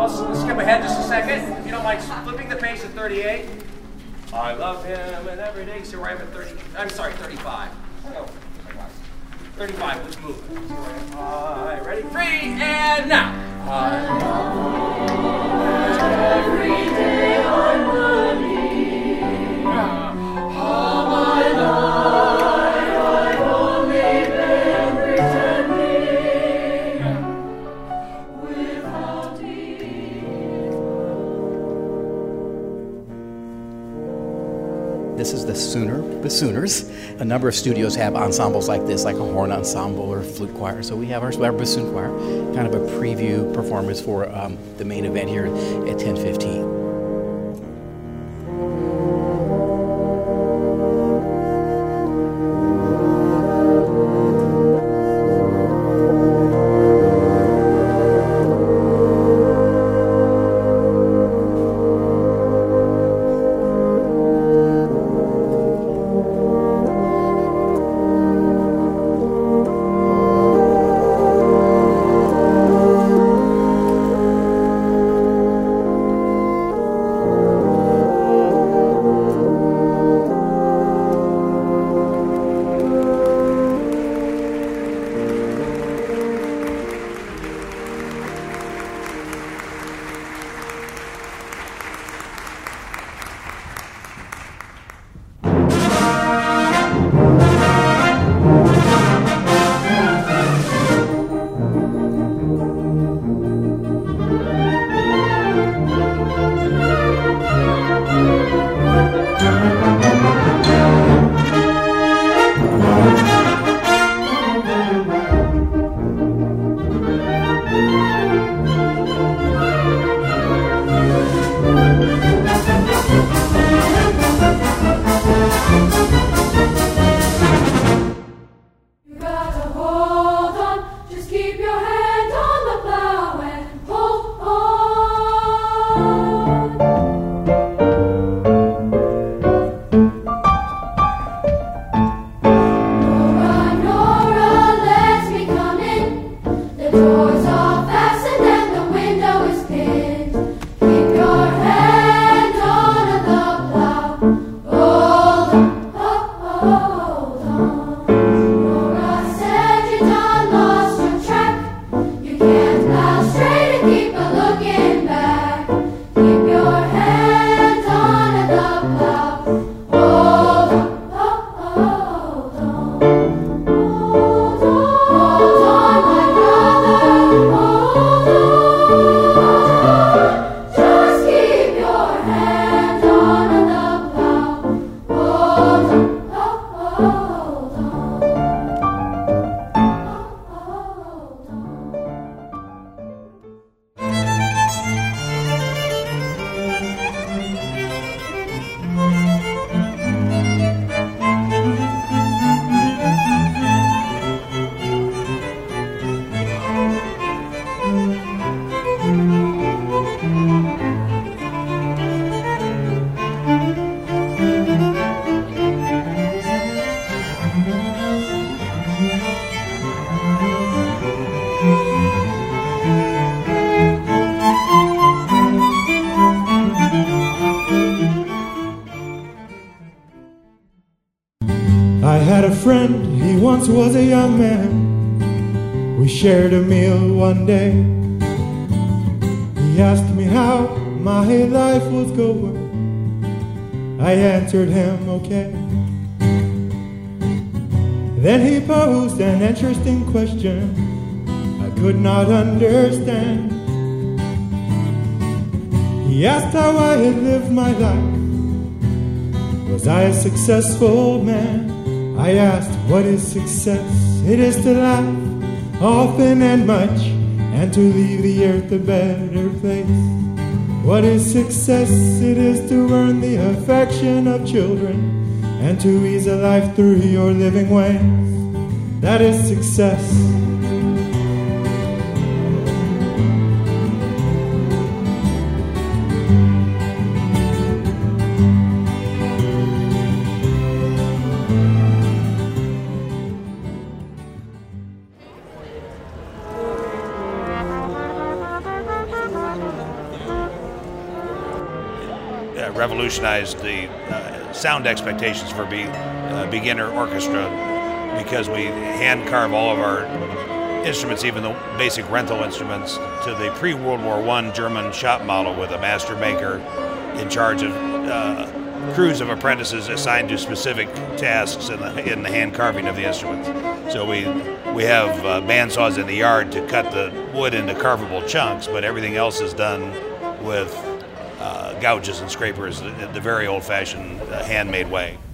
I'll skip ahead just a second. If you don't mind flipping the page to 38. I love him and every day. See where I am at 30. I'm sorry, 35. Oh, 35, let's move. Ready, free, and now. I love every day I'm running. All my life I've only been pretending. Without This is the Sooners. A number of studios have ensembles like this, like a horn ensemble or flute choir. So we have our bassoon choir, kind of a preview performance for the main event here at 10:15. I had a friend, he once was a young man. We shared a meal one day. He asked me how my life was going. I answered him okay. Then he posed an interesting question I could not understand. He asked how I had lived my life. Was I a successful man? I asked, what is success? It is to laugh often and much, and to leave the earth a better place. What is success? It is to earn the affection of children, and to ease a life through your living ways. That is success. revolutionized the sound expectations for beginner orchestra, because we hand carve all of our instruments, even the basic rental instruments, to the pre-World War I German shop model with a master maker in charge of crews of apprentices assigned to specific tasks in the hand carving of the instruments. So we have bandsaws in the yard to cut the wood into carvable chunks, but everything else is done with gouges and scrapers the very old-fashioned handmade way.